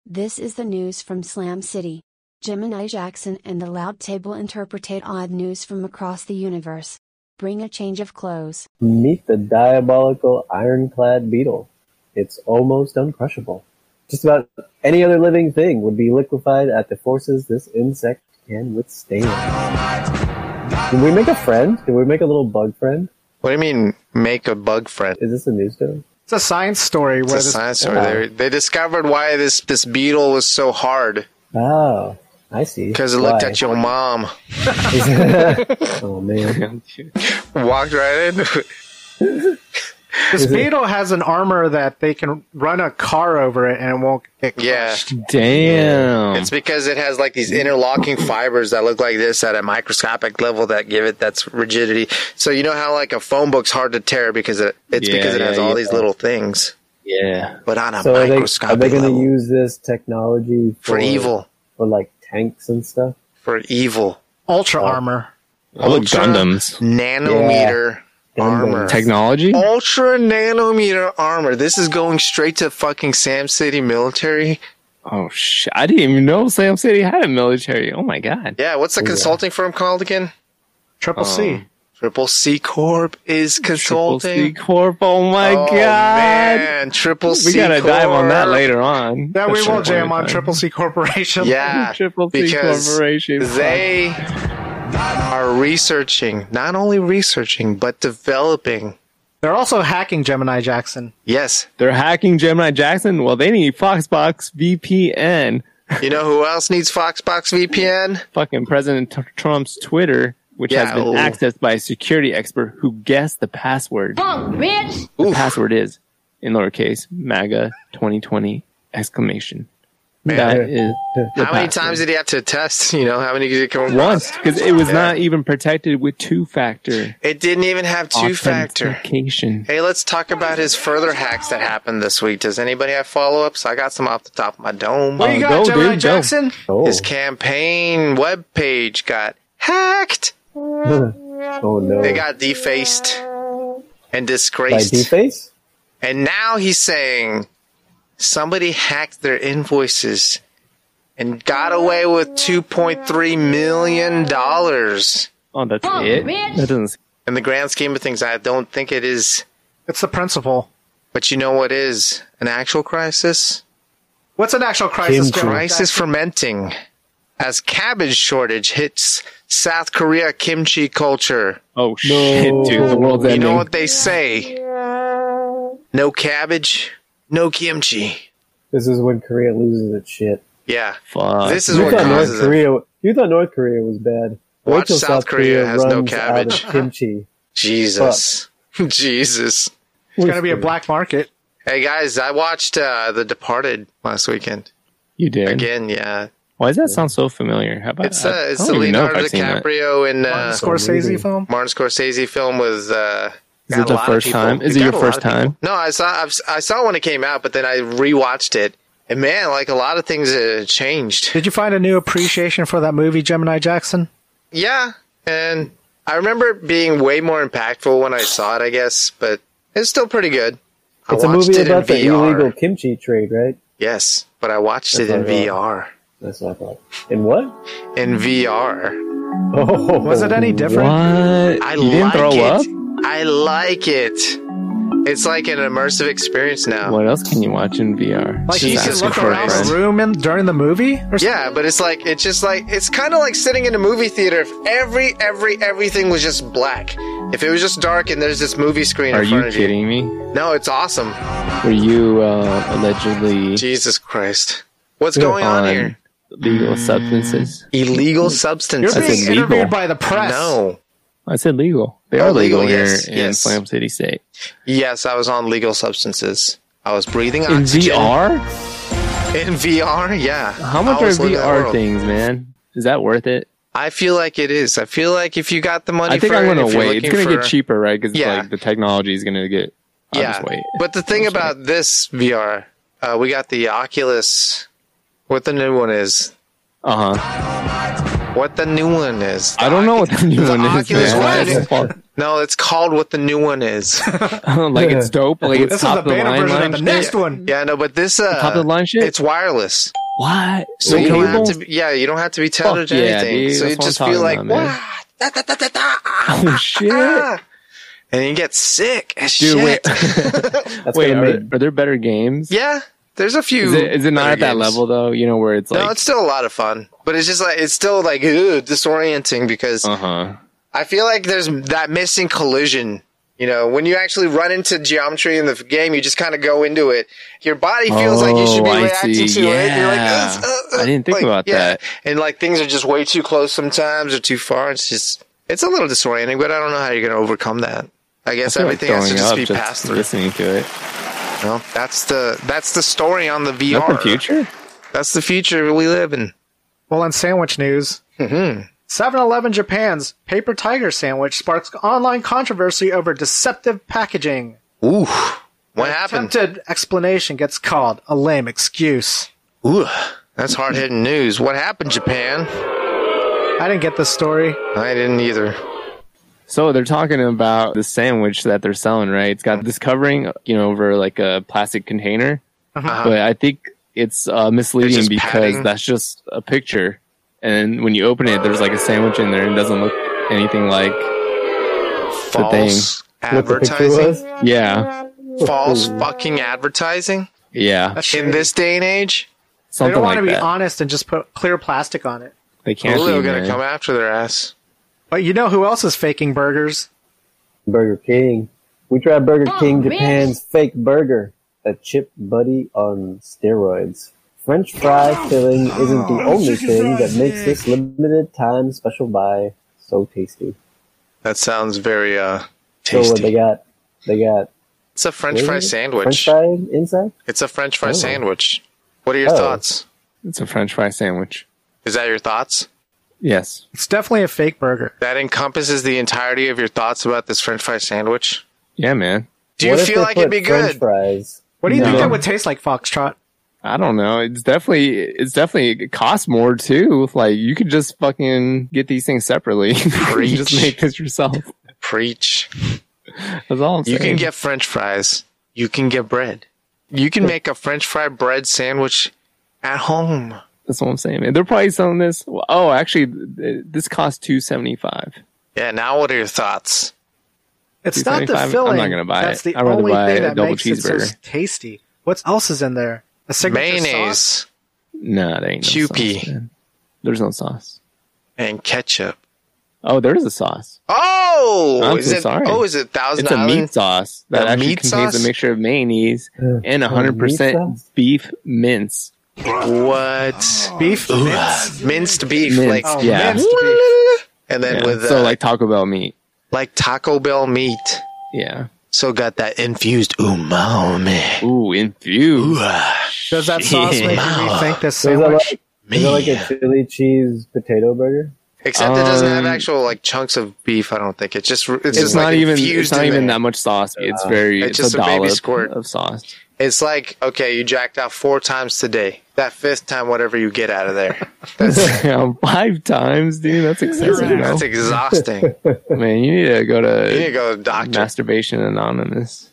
This is the news from Slam City. Gemini Jackson and the Loud Table interpretate odd news from across the universe. Bring a change of clothes. Meet the diabolical ironclad beetle. It's almost uncrushable. Just about any other living thing would be liquefied at the forces this insect can withstand. Did we make a friend? Did we make a little bug friend? What do you mean, make a bug friend? Is this a news story? It's a science story. It's a science story. They discovered why this beetle was so hard. Oh, I see. Because it looked at your mom. Oh, man. Walked right in. This beetle has an armor that they can run a car over it and it won't get crushed. Yeah. Damn. It's because it has like these interlocking fibers that look like this at a microscopic level that give it that rigidity. So you know how like a phone book's hard to tear because it has all these little things. Yeah. But on a So microscopic are they going level. to use this technology for evil? For like tanks and stuff? For evil. Ultra armor. I look Gundams. Nanometer armor. Technology? Ultra nanometer armor. This is going straight to fucking Sam City military. Oh, shit. I didn't even know Sam City had a military. Oh, my God. Yeah, what's the consulting firm called again? Triple C. Triple C Corp is consulting. Triple C Corp. Oh, my God. Man, Triple C We got to Corp. dive on that later on. Yeah, we will jam on Triple C Corporation. Yeah, Triple C because Corporation. they are researching, not only researching, but developing. They're also hacking Gemini Jackson. Yes. They're hacking Gemini Jackson? Well, they need Foxbox VPN. You know who else needs Foxbox VPN? Fucking President Trump's Twitter, which has been accessed by a security expert who guessed the password. Bitch! The password is, in lowercase, MAGA 2020 exclamation. Man. That is How many times did he have to test? You know, how many did it come across? Once, because it was not even protected with two-factor. It didn't even have two-factor. Authentication. Hey, let's talk about his further hacks that happened this week. Does anybody have follow-ups? I got some off the top of my dome. What you got, Gemini Jackson? His campaign webpage got hacked. Oh, no. They got defaced and disgraced. By deface? And now he's saying somebody hacked their invoices and got away with $2.3 million. Oh, that's it? That doesn't... In the grand scheme of things, I don't think it is. It's the principle. But you know what is an actual crisis? What's an actual crisis? Crisis fermenting as cabbage shortage hits South Korea kimchi culture. Oh, shit, dude. The world's ending. You know what they say? No cabbage, no kimchi. This is when Korea loses its shit. Yeah. Fuck. This is You what thought causes North Korea. You thought North Korea was bad. Wait Watch till South Korea has no runs cabbage. out of kimchi. Jesus. Jesus. It's going to be a black market. Hey, guys, I watched The Departed last weekend. You did? Again, yeah. Why does that sound so familiar? How about It's the Leonardo DiCaprio and Martin Scorsese film. Martin Scorsese film with. Is it the first time? Is it your first time? No, I saw when it came out, but then I rewatched it, and man, like a lot of things changed. Did you find a new appreciation for that movie, Gemini Jackson? Yeah, and I remember it being way more impactful when I saw it, I guess, but it's still pretty good. It's a movie about the illegal kimchi trade, right? Yes, but I watched it in VR. That's what I thought. In what? In VR. Oh, was it any different? What? You didn't throw up? I like it. It's like an immersive experience now. What else can you watch in VR? Like you can look around the room during the movie? Yeah, but it's kind of like sitting in a movie theater if everything was just black. If it was just dark and there's this movie screen in front of you. Are you kidding me? No, it's awesome. Were you allegedly... Jesus Christ. What's going on here? Legal substances? Illegal substances. You're being interviewed by the press. No. I said legal. They are legal here yes, in Slam City State. Yes, I was on legal substances. I was breathing in oxygen. VR? In VR, yeah. How much are VR things, man? Is that worth it? I feel like it is. I feel like if you got the money, I think for I'm it, going if to you're wait. It's looking going to for- get cheaper, right? Because Yeah. like the technology is going to get. I'll just wait. But the thing about this VR, we got the Oculus. What the new one is? Uh huh. What the new one is? I don't know what the new one is. Oculus Man. One. No, it's called what the new one is. Like it's dope. Like it's This is the top of the beta line. version of the shit? next one. Yeah, no, but this Top of the line shit. it's wireless. What? So No you don't have cable? to be, you don't have to be tethered Fuck to yeah, anything. dude. So you That's what just I'm feel talking like, about, man. "Wah, da, da, da, da, da, Oh shit. ah." And you get sick as Dude, shit. wait. That's Wait, gonna make are there better games? Yeah, there's a few. Is it not better at that games. level though? You know, where it's No, like, it's still a lot of fun, but it's just like it's still like disorienting because I feel like there's that missing collision. You know, when you actually run into geometry in the game, you just kind of go into it. Your body feels like you should be I reacting see. to it. You're like, Yeah. I didn't think like, about that. And like things are just way too close sometimes or too far. It's a little disorienting, but I don't know how you're going to overcome that. I guess I feel like everything has to throwing just be up passed through. listening to it. Well, that's the story on the VR. That's the future. That's the future we live in. Well, in sandwich news, 7-Eleven Japan's Paper Tiger sandwich sparks online controversy over deceptive packaging. Ooh, what happened? Attempted explanation gets called a lame excuse. Ooh, that's hard-hitting news. What happened, Japan? I didn't get this story. I didn't either. So they're talking about the sandwich that they're selling, right? It's got this covering, over like a plastic container, but I think it's misleading just because padding? that's just a picture, and when you open it, there's like a sandwich in there, and it doesn't look anything like the thing. False what the picture advertising? was. Yeah, False fucking advertising? yeah, That's In shitty. this day and age? They something don't want like to be that. honest and just put clear plastic on it. They can't Julio be, gonna man. come after their ass. But you know who else is faking burgers? Burger King. We tried Burger King Japan's fake burger, a chip buddy on steroids. French fry filling isn't the only thing that makes this limited time special buy so tasty. That sounds very So tasty. what they got? They got It's a French fry sandwich. French fry inside. It's a French fry Oh. sandwich. What are your Oh. thoughts? It's a French fry sandwich. Is that your thoughts? Yes. It's definitely a fake burger. That encompasses the entirety of your thoughts about this French fry sandwich? Yeah, man. Do you What if feel they like it'd put be French good? fries? What do you think No. that would taste like, Foxtrot? I don't know. It's definitely it costs more too. Like you could just fucking get these things separately. Preach. Just make this yourself. Preach. That's all I'm saying. You can get French fries. You can get bread. You can make a French fry bread sandwich at home. That's what I'm saying, man. They're probably selling this. Oh, actually, this costs $275. Yeah, now what are your thoughts? It's not the $2.75? filling. I'm not gonna buy That's it. the I'd rather only buy thing a that double makes it so cheeseburger. tasty. What else is in there? A signature sauce? Mayonnaise Nah, there ain't no Kewpie. sauce, man. There's no sauce. and ketchup. Oh, there is a sauce. Oh, I'm is so it? sorry. Oh, is it Thousand It's a Island? meat sauce that A actually meat contains sauce? a mixture of mayonnaise and meat 100% sauce? beef mince. What? Beef mince. Minced beef, Mince, like, Oh, yeah. minced beef. and then Yeah. with So like Taco Bell meat. like Taco Bell meat. Yeah. So got that infused umami. Ooh, infused. Does that sauce make you rethink this So is that sandwich? Is it like a chili cheese potato burger? Except it doesn't have Um, actual like chunks of beef. I don't think it's just It's just not like even. It's infused not in even there. that much sauce. It's very. It's It's, just a a baby dollop squirt. of sauce. It's like, okay, you jacked out 4 times today. That 5th time, whatever you get out of there, that's, Yeah, 5 times, dude. That's excessive. that's No? exhausting. Man, you need to go You need to to go to the doctor. Masturbation Anonymous.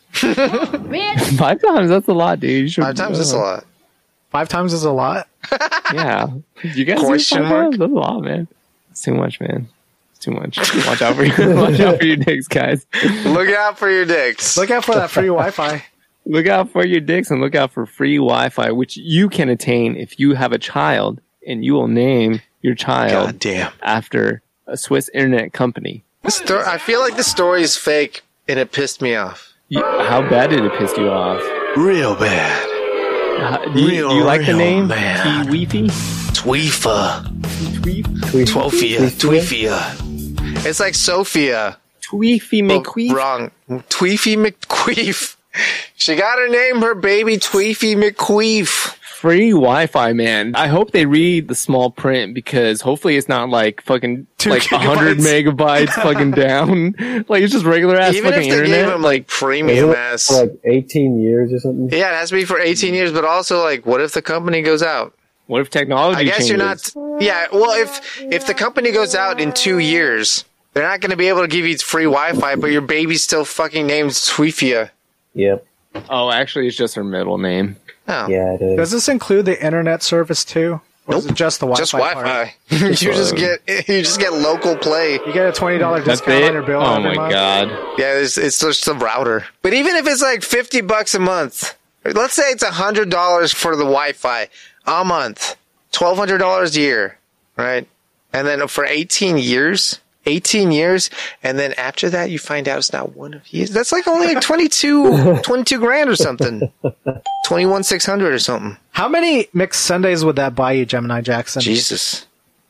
5 times. That's a lot, dude. You should, 5 times is a lot. 5 times is a lot. Yeah. You guys do Question 5 mark? times? That's a lot, man. It's too much, man. It's too much. Watch out for your watch out for your dicks, guys. Look out for your dicks. Look out for that free Wi-Fi. Look out for your dicks and look out for free Wi-Fi, which you can attain if you have a child, and you will name your child God damn. after a Swiss internet company. I feel like the story is fake, and it pissed me off. How bad did it piss you off? Real bad. Do you like the Real name? bad. T-Weefy? Tweefa. Tweefia? Tweefia. It's like Sophia. Tweefy Oh, McQueef? wrong. Tweefy McQueef. She got her name, her baby Tweefy McQueef. Free Wi-Fi, man. I hope they read the small print because hopefully it's not like fucking 2 like 100 megabytes fucking down. Like it's just regular ass Even if fucking they internet. gave him like premium Isn't it ass. for like 18 years or something? Yeah, it has to be for 18 years, but also like, what if the company goes out? What if technology I guess changes? you're not. Yeah, well, if the company goes out in 2 years, They're not going to be able to give you free Wi-Fi, but your baby's still fucking named Sweefia. Yep. Oh, actually, it's just her middle name. Oh. Yeah, it is. Does this include the internet service too? Or is it just the Wi-Fi? Just Wi-Fi. you just get local play. You get a $20 discount on your bill. Oh every my month. god. Yeah, it's just the router. But even if it's like $50 a month, let's say it's $100 for the Wi-Fi a month, $1,200 a year, right? And then for 18 years, and then after that you find out it's not one of you. That's like only like 22 grand or something. 21,600 or something. How many mixed Sundays would that buy you, Gemini Jackson? Jesus.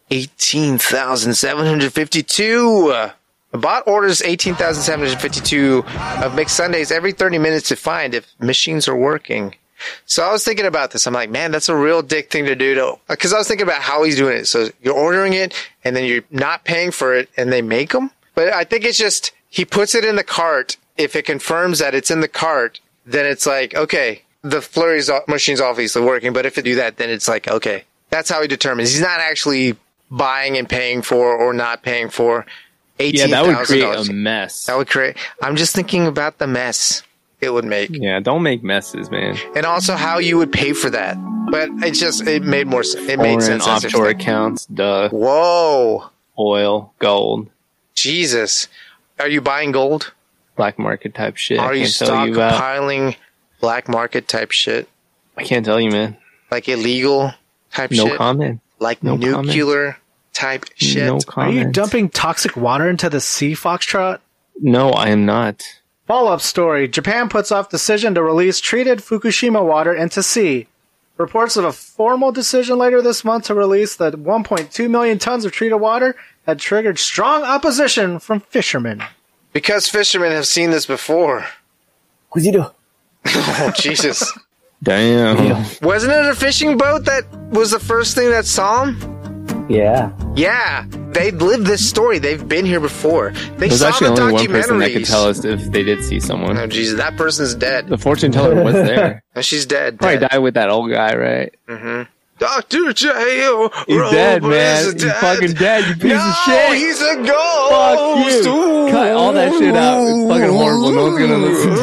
18,752. The bot orders 18,752 of mixed Sundays every 30 minutes to find if machines are working. So I was thinking about this. I'm like, man, that's a real dick thing to do. Because I was thinking about how he's doing it. So you're ordering it, and then you're not paying for it, and they make them. But I think it's just, he puts it in the cart. If it confirms that it's in the cart, then it's like, okay, the flurry machine's obviously working. But if it do that, then it's like, okay. That's how he determines. He's not actually buying and paying for or not paying for $18,000. Yeah, that would create a mess. I'm just thinking about the mess it would make. Yeah, don't make messes, man. And also how you would pay for that. But it made more sense. It made sense. Offshore accounts, duh. Whoa. Oil, gold. Jesus. Are you buying gold? Black market type shit. Are you stockpiling black market type shit? I can't tell you, man. Like illegal type shit? No comment. Like nuclear type shit? No comment. Are you dumping toxic water into the sea, Foxtrot? No, I am not. Follow-up story. Japan puts off decision to release treated Fukushima water into sea. Reports of a formal decision later this month to release the 1.2 million tons of treated water had triggered strong opposition from fishermen. Because fishermen have seen this before. Quizito. Oh, Jesus. Damn. Wasn't it a fishing boat that was the first thing that saw him? Yeah. Yeah. They lived this story. They've been here before. They There's saw actually the only documentaries. one person that could tell us if they did see someone. Oh, Jesus. That person's dead. The fortune teller was there. And she's dead. Probably died with that old guy, right? Mm-hmm. Dr. J.O. He's dead, man. He's fucking dead, you piece of shit. He's a ghost. Fuck you. Ooh. Cut all that shit out. It's fucking horrible. No one's gonna listen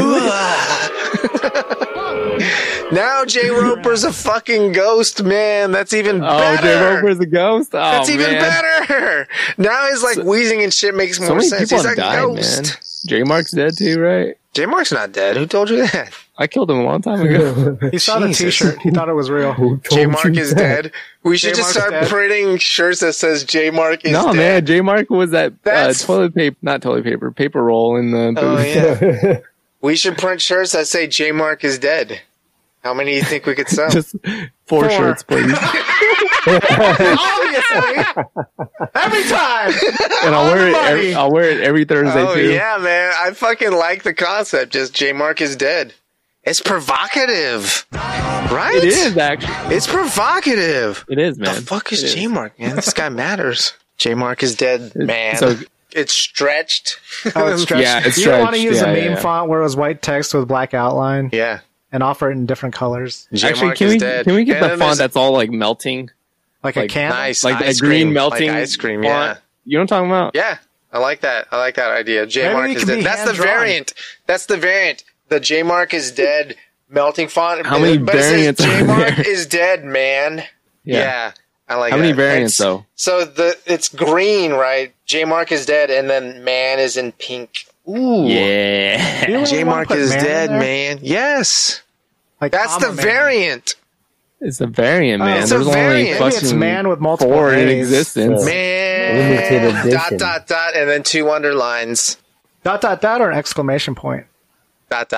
to it. Now Jay Roper's a fucking ghost, man. That's even better. Oh, Jay Roper's a ghost? Oh, That's even man. better. Now his like wheezing and shit makes more sense. He's He's a died, ghost. man. J Mark's dead too, right? J Mark's not dead. Who told you that? I killed him a long time ago. He saw the t-shirt. He thought it was real. J Mark is dead. We should J-Mark's just start dead. printing shirts that says J Mark is dead. No, man. J Mark was that That's- toilet paper, not toilet paper, paper roll in the Oh booth. yeah. We should print shirts that say J Mark is dead. How many do you think we could sell? Just four shirts, please. Obviously. Every time! And I'll wear it every Thursday Oh too. yeah, man. I fucking like the concept. Just J Mark is dead. It's provocative. Right? It is actually. It's provocative. It is, man. The fuck is It J Mark, man? This guy matters. J Mark is dead, man. So It's stretched. Oh, it's stretched. Yeah, it's You don't want to stretched. use a Yeah, meme yeah. font where it was white text with black outline Yeah. and offer it in different colors. J actually, Mark can is we dead. can we get And the then font there's- that's all like melting, Like a Like, candle? nice, like that ice green cream, melting like ice cream? Yeah. font? You know what I'm talking about? Yeah, I like that. I like that idea. J Maybe Mark it is can dead. be That's the hand-drawn. variant. That's the variant. The J Mark is dead melting font. How many but variants it says are J Mark there? is dead, man. Yeah. I like How that. many variants It's- though? So it's green, right? J Mark is dead, and then man is in pink. Ooh. Yeah. You really J wanna Mark put is man in dead, there? man. Yes. Like That's the comma man. variant. It's a variant, man. it's a There's only variant. Maybe it's fucking man with multiple four in A's. existence. Limited Man. edition. Dot, and then two underlines. ... Or an exclamation point. Dot.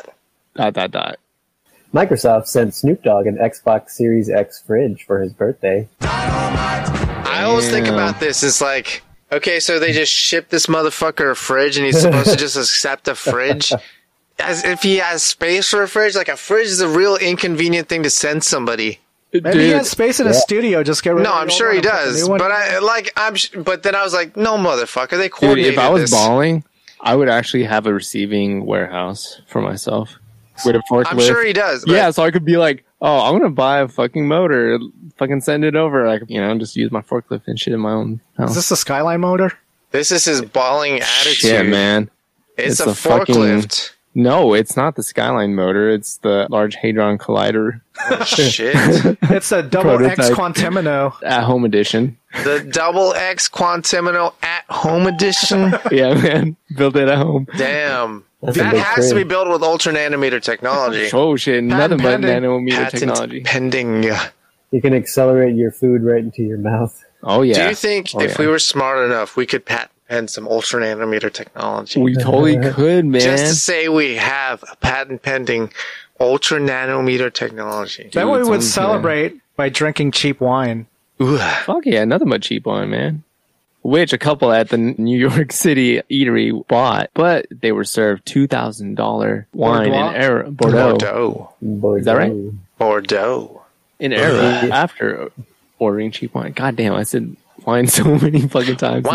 Microsoft sent Snoop Dogg an Xbox Series X fridge for his birthday. I always think Damn. about this. It's like, okay, so they just ship this motherfucker a fridge, and he's supposed to just accept a fridge, as if he has space for a fridge. Like a fridge is a real inconvenient thing to send somebody. Maybe he has space in his studio. Just get rid No, of the I'm old sure one he and put the does. new one But in. but then I was like, no, motherfucker, they Dude, coordinated if I was this. balling, I would actually have a receiving warehouse for myself with a forklift. I'm sure he does. but- Yeah, so I could be like, oh, I'm gonna buy a fucking motor, fucking send it over. Like, just use my forklift and shit in my own house. Is this a Skyline motor? This is his balling attitude. Shit, man. It's a Fucking, forklift. no, it's not the Skyline motor. It's the Large Hadron Collider. Oh, shit. It's a double X Prototype. Quantimino. At home edition. The Double X Quantimino at home edition. Yeah, man. Built it at home. Damn. That's a That big has to be crib. built with ultra nanometer technology. Oh, shit. Nothing but pending. nanometer Patent technology. pending. You can accelerate your food right into your mouth. Oh, yeah. Do you think if we were smart enough, we could patent pen some ultra nanometer technology? We totally could, man. Just to say we have a patent pending ultra nanometer technology. Then we would sounds good. celebrate by drinking cheap wine. Ooh. Fuck yeah, nothing but cheap wine, man. Which a couple at the New York City eatery bought, but they were served $2,000 wine in Bordeaux. Bordeaux. Is that right? Bordeaux. In error after ordering cheap wine. God damn, I said wine so many fucking times.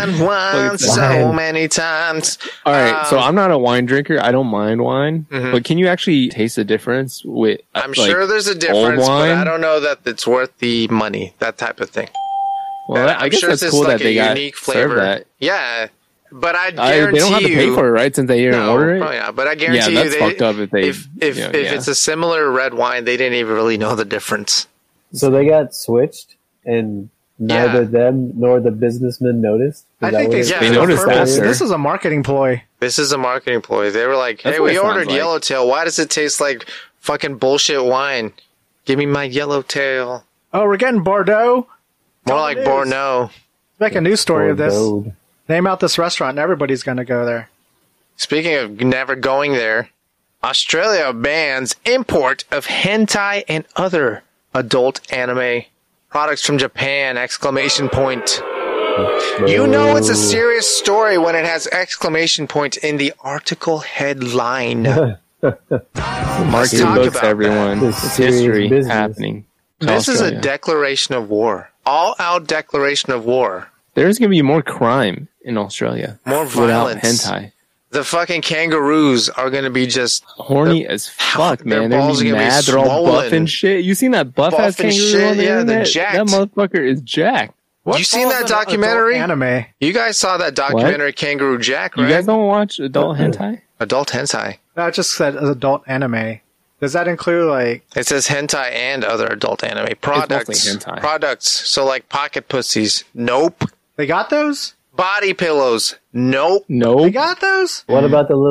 Wine so many times. All right, so I'm not a wine drinker. I don't mind wine, but can you actually taste the difference with? I'm like, sure there's a old difference, but wine? I don't know that it's worth the money, that type of thing. Well, I I'm guess sure that's it's cool like that they a got unique served flavor. that. Yeah, but I guarantee They don't have to pay for it, right? Since they didn't order it. Oh yeah, but I guarantee Yeah, you, that's fucked up if they. if it's a similar red wine, they didn't even really know the difference. So they got switched, and neither them nor the businessmen noticed. I think they Yeah, they they noticed that, sir. This is a marketing ploy. This is a marketing ploy. They were like, That's "Hey, what we it sounds ordered like. Yellowtail. Why does it taste like fucking bullshit wine? Give me my Yellowtail." Oh, we're getting Bordeaux. More all like it is. Bordeaux. Make a news story of this. Bordeaux. Name out this restaurant, and everybody's going to go there. Speaking of never going there, Australia bans import of hentai and other adult anime products from Japan! Exclamation point. You know it's a serious story when it has exclamation point in the article headline. Mark Let's your talk books, about everyone. This It's serious history business. happening. to This is a Australia. declaration of war. All-out declaration of war. There's gonna be more crime in Australia. More without violence. hentai. The fucking kangaroos are going to be just Horny as fuck, their man. They're balls gonna are be gonna be mad. They're all buff swollen. and shit. You seen that buff ass Buff and kangaroo shit, on the yeah, they're internet? jacked. That motherfucker is jacked. You seen falls that in adult documentary? Anime. You guys saw that documentary Kangaroo Jack, right? You guys don't watch adult hentai? Adult hentai. No, it just said adult anime. Does that include like? It says hentai and other adult anime products. mostly hentai. Products. So like pocket pussies. Nope. They got those? Body pillows. Nope. They Nope. got those? What about the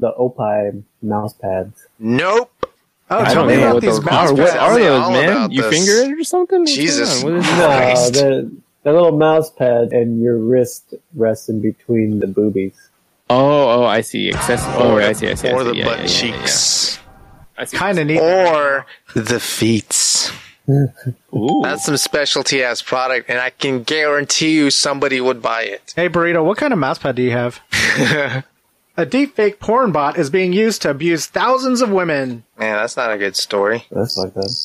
Opie mouse pads? Nope. Oh, I tell don't me know about what these those mouse are. What pads. are Tell me those, all man? about You this. finger it or something? What's Jesus. going on? What is No, Christ. the little mouse pad and your wrist rests in between the boobies. Oh, I see. Oh, I see. Or the Yeah, butt yeah, yeah, cheeks. I see. Kind of neat. Or the feet. Ooh. That's some specialty ass product, and I can guarantee you somebody would buy it. Hey, Burrito, what kind of mouse pad do you have? A deepfake porn bot is being used to abuse thousands of women. Man, that's not a good story. That's like that.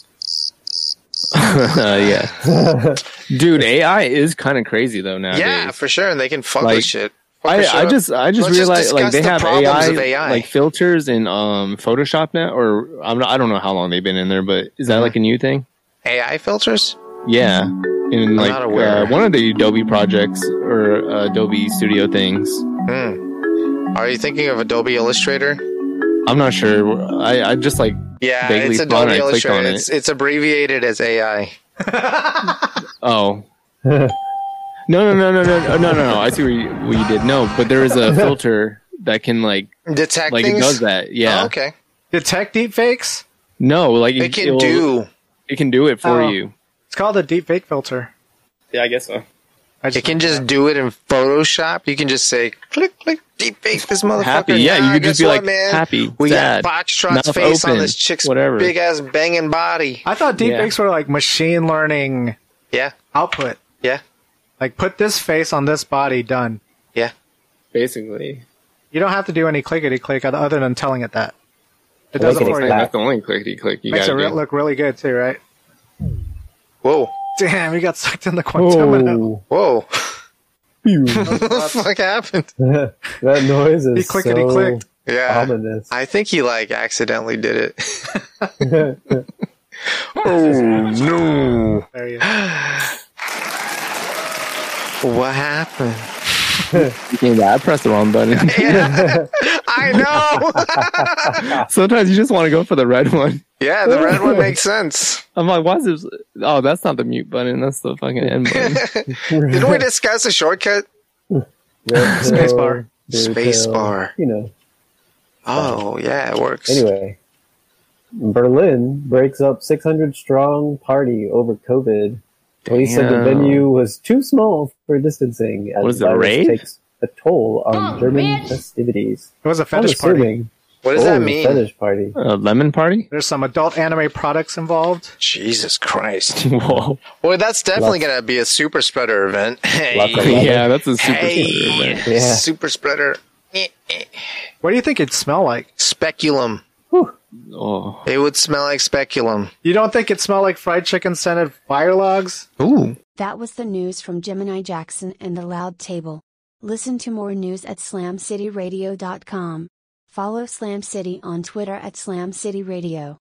Yeah. Dude, AI is kind of crazy though nowadays. Yeah, for sure. And they can fuck Like, with shit. Fuck I with shit just up. Let's realized like discuss they the have problems AI, of AI. like filters in Photoshop now, or I don't know how long they've been in there, but is that like a new thing? AI filters? Yeah, in like not aware. one of the Adobe projects or Adobe Studio things. Are you thinking of Adobe Illustrator? I'm not sure. I just like Yeah, vaguely it's thought Adobe I clicked on Illustrator. it. It's abbreviated as AI. Oh. No. I see what you did. No, but there is a filter that can like Detect it things? does that. Yeah. Oh, okay. Detect deepfakes? No, like It can do. It can do it for Oh. you. It's called a deepfake filter. Yeah, I guess so. It can just do it in Photoshop. You can just say, click, deepfake this motherfucker. Happy, yeah, you could just guess be what, like, man? happy, We sad, got Foxtrot's mouth face on open, this chick's whatever. big ass banging body. I thought deepfakes were like machine learning Yeah, output. yeah, Like, put this face on this body, done. yeah. Basically. You don't have to do any clickety-click other than telling it that. It does it for you. Clickety-clack. That's the only clickety-click you Makes it gotta do. look really good, too, right? Whoa, Damn, you got sucked in the Quantimino. Oh, whoa. What the fuck happened? that noise He is clickety-clicked. so Yeah. ominous. I think he like accidentally did it. Oh no. There you go. What happened? I pressed the wrong button. Yeah, I know. Sometimes you just want to go for the red one. Yeah, the red one makes sense. I'm like, why is this? Oh, that's not the mute button. That's the fucking end button. Didn't we discuss a shortcut? Spacebar. Spacebar. You know. Oh, yeah, it works. Anyway, Berlin breaks up 600 strong party over COVID. Police said the venue was too small for distancing as the virus takes a toll on German festivities. It was a fetish party. What does that mean? Fetish party. A lemon party? There's some adult anime products involved. Jesus Christ. Whoa. Well, that's definitely going to be a super spreader event. Yeah, that's a super spreader event. Yeah. Super spreader. What do you think it'd smell like? Speculum. Oh. It would smell like speculum. You don't think it smelled like fried chicken scented fire logs? Ooh. That was the news from Gemini Jackson and the Loud Table. Listen to more news at slamcityradio.com. Follow Slam City on Twitter at Slam City Radio.